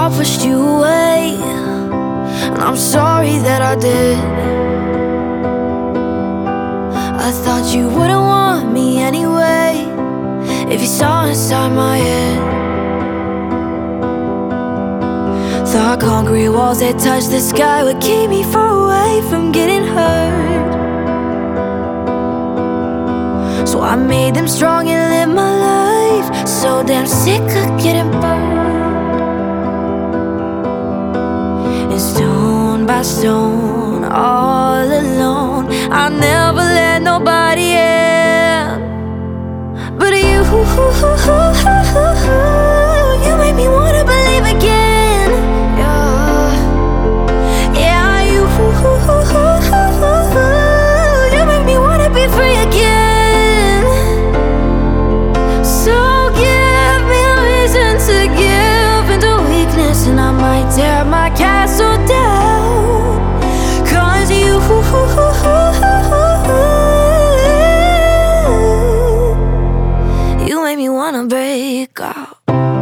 I pushed you away, and I'm sorry that I did. I thought you wouldn't want me anyway, if you saw inside my head. Thought concrete walls that touch the sky would keep me far away from getting hurt. So I made them strong and lived my life so damn sick of getting burned. And stone by stone, all alone, I never let nobody in. But you made me wanna believe again. Yeah, you made me wanna be free again. So give me a reason to give into weakness, and I might tear my castle down. 'Cause you made me wanna break out.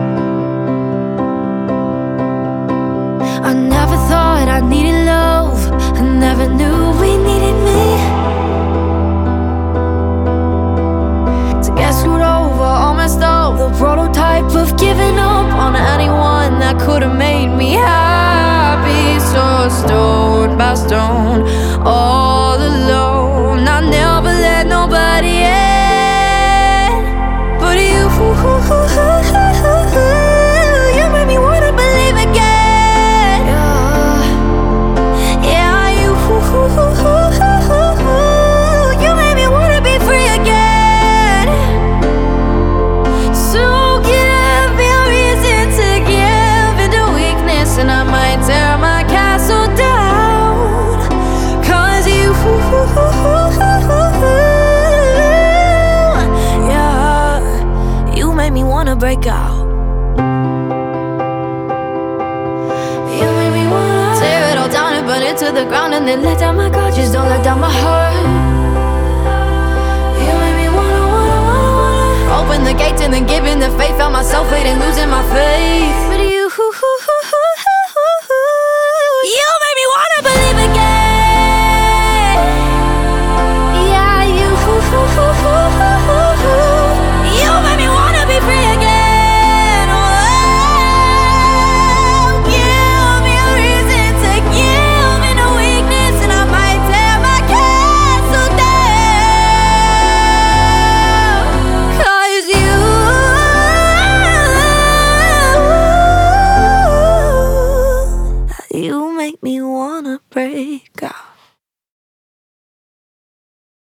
I never thought I needed love, I never knew we needed me. To get screwed over, all messed up, the prototype of giving up on anyone that could've made me happy. So stone by stone, all alone, I never let nobody in. But you made me wanna believe again. Yeah, you made me wanna be free again. So give me a reason to give into weakness, and I might tear my castle down. 'Cause yeah, you made me wanna break out. You made me wanna tear it all down and burn it to the ground, and then let down my guard, just don't let down my heart. You made me wanna open the gates and then give in the faith. Found myself waiting, losing my faith. But you made me wanna believe again. Yeah, you made me wanna be free again. Oh, give me a reason to give into weakness, and I might tear my castle down. 'Cause you make me wanna break out.